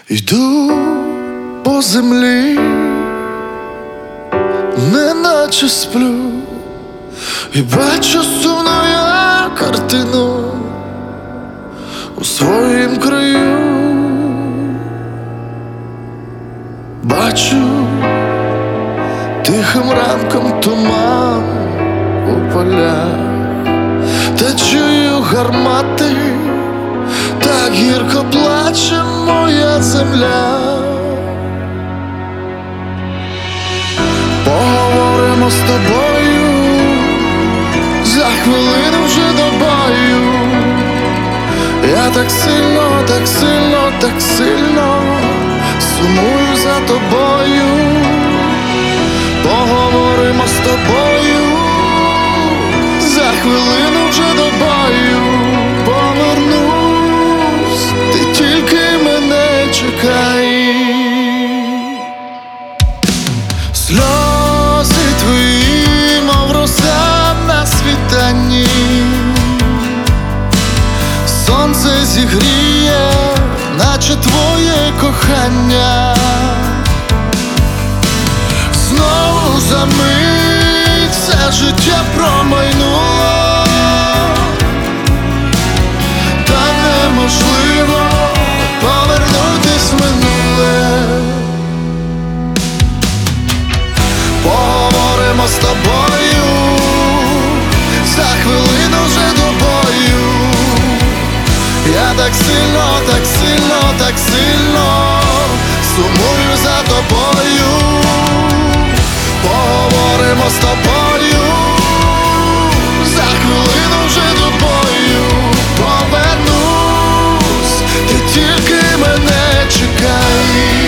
Йду по землі, неначе сплю, і бачу сумну я картину у своїм краю. Бачу тихим ранком туман у полях, та чую гармати, так гірко плаче моя земля. Поговоримо з тобою, за хвилину вже до бою. Я так сильно, так сильно, так сильно сумую за тобою. Поговоримо з тобою, за хвилину вже до бою. Повернусь, ти тільки мене чекай. Сльози твої, мов роса на світанні, сонце зігріє, наче твоє кохання. Знову за мить все життя промайнуло, та неможливо повернутись в минуле. Поговоримо з тобою, за хвилину вже до бою. Я так сильно, так сильно, так сильно сумую за тобою. Поговоримо з тобою, за хвилину вже до бою. Повернусь, ти тільки мене чекай.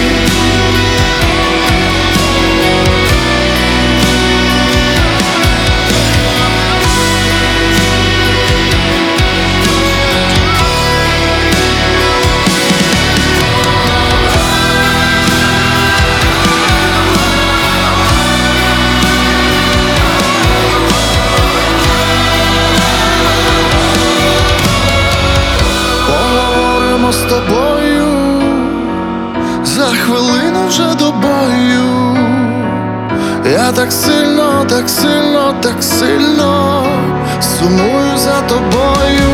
З тобою, за хвилину вже до бою. Я так сильно, так сильно, так сильно сумую за тобою.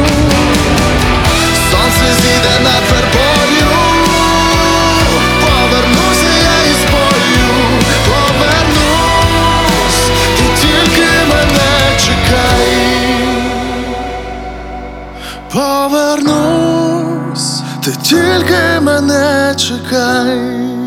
Сонце зійде над вербою, повернуся я із бою. Повернусь, ти тільки мене чекай. Повернусь, ти тільки мене чекай.